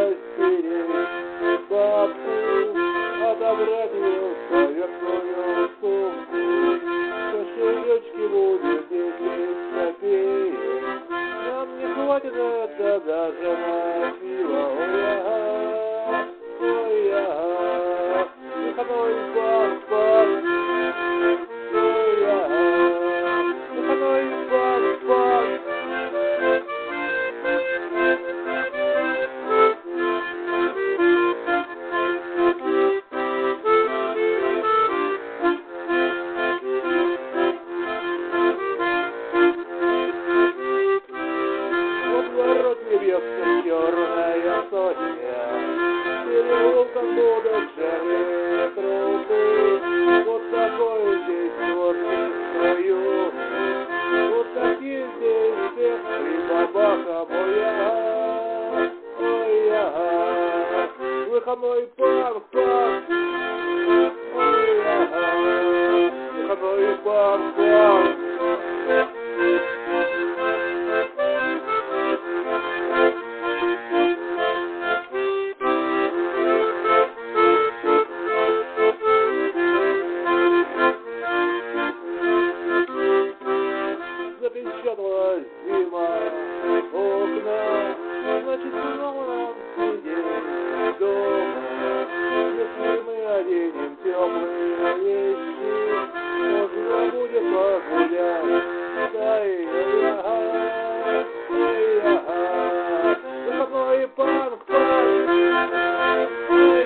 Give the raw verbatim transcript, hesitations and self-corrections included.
постеречь бабку, отобрать ее поверхную сумку. В кошелечке будет десять копеек, нам не хватит это даже на пиво. Ой, ага, выходной паспорт. Ой, ага, выходной паспорт. Невеста черная сотня, переулком будут жертвы трупы. Вот такой здесь творчество юность, вот такие здесь всех прибабаха моя. Ой, ага, выходной панк, панк. Ой, ага, выходной панк, панк. Запечатала зима окна, значит, снова нам сидеть дома. Если мы оденем теплые вещи, можно будет погулять. Да и ага, ой, ага, выходной панк, панк.